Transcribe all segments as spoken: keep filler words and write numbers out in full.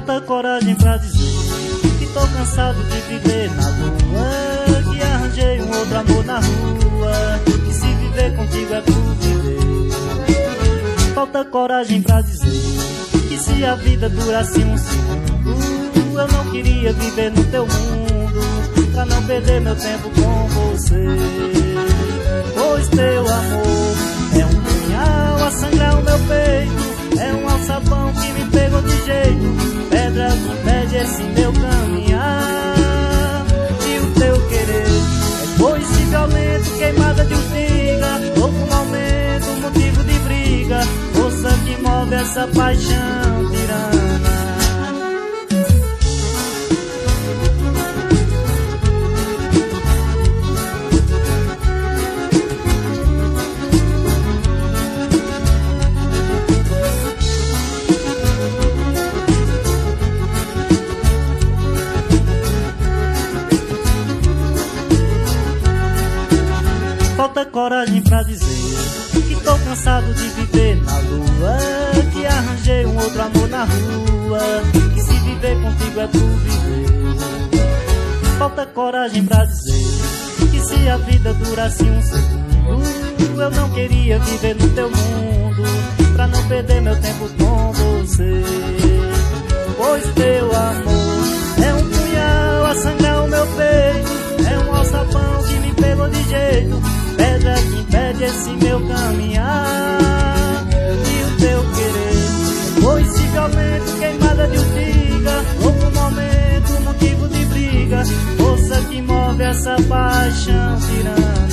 Falta coragem pra dizer que tô cansado de viver na lua, que arranjei um outro amor na rua, que se viver contigo é por viver. Falta coragem pra dizer que se a vida durasse um segundo, eu não queria viver no teu mundo, pra não perder meu tempo com você. Pois teu amor é um punhal a sangrar o meu peito, é um alçapão que me pegou de jeito, pedra que impede esse meu caminhar. E o teu querer é foice violento, queimada de urtiga, louco momento, motivo de briga, força que move essa paixão tirana. Falta coragem pra dizer que tô cansado de viver na lua, que arranjei um outro amor na rua, que se viver contigo é por viver. Falta coragem pra dizer que se a vida durasse um segundo, eu não queria viver no teu mundo, pra não perder meu tempo com você. Pois teu amor é um punhal a sangrar o meu peito, é um alçapão que me pegou de jeito, pedra que impede esse meu caminhar. E o teu querer foice violento, queimada de urtiga, louco momento, motivo de briga, força que move essa paixão tirana.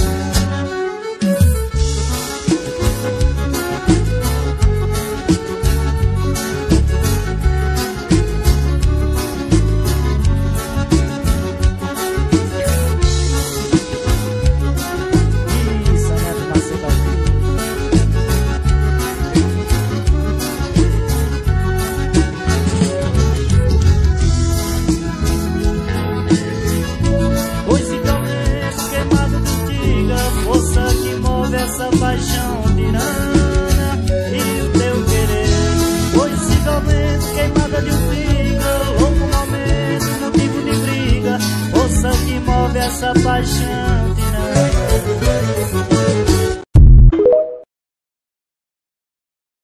Essa paixão tirana. E o teu querer foice violento, queimada de urtiga, louco momento, motivo de briga, força que move essa paixão tirana.